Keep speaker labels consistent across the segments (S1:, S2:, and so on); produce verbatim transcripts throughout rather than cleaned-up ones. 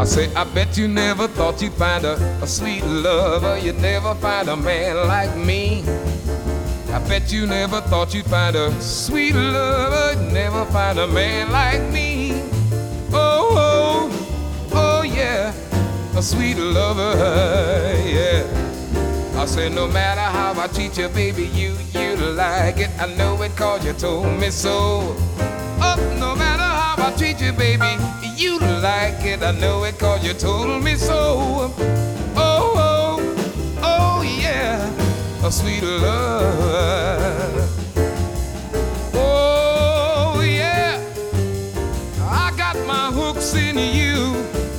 S1: say, I bet you never thought you'd find a, a sweet lover. You'd never find a man like me. I bet you never thought you'd find a sweet lover. You'd never find a man like me. Oh, oh, oh yeah, a sweet lover, yeah. I said, no matter how I treat you, baby, you, you like it. I know it 'cause you told me so. Oh, no matter how I treat you, baby, you like it. I know it 'cause you told me so. Oh, oh, oh yeah, a sweet love. Oh yeah, I got my hooks in you.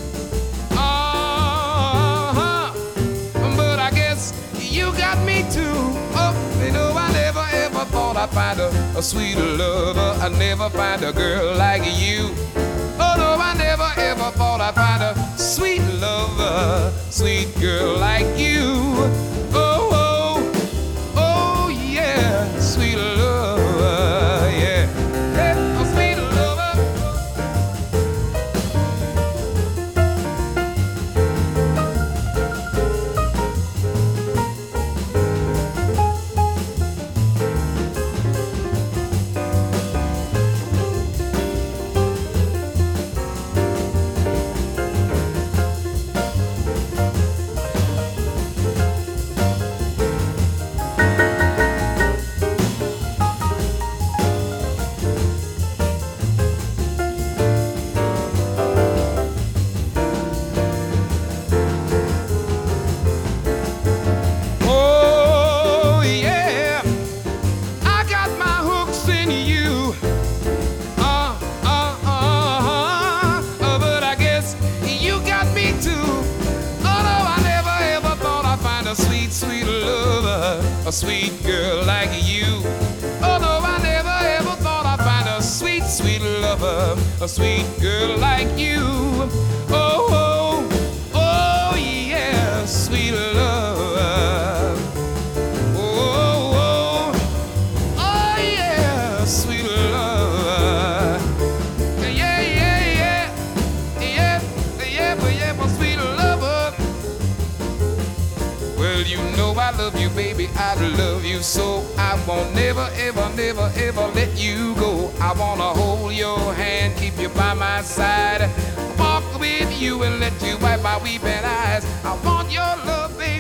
S1: Uh-huh, but I guess you got me too. Oh, you know I never ever thought I'd find a, a sweet lover. I never find a girl like you. Oh no, I never ever thought I'd find a sweet lover, sweet girl like you. Oh, oh, oh yeah, sweet lover, yeah. Hey, a sweet lover. A sweet girl like you. Although I never ever thought I'd find a sweet, sweet lover, a sweet girl like you. Oh, oh, oh yeah, sweet lover. Oh, oh, oh yeah, sweet lover. Yeah, yeah, yeah, yeah, yeah, but yeah, my sweet lover. Well, you know I love you, baby, I love you so. I won't never, ever, never, ever let you go. I wanna hold your hand, keep you by my side, walk with you and let you wipe my weeping eyes. I want your love, baby.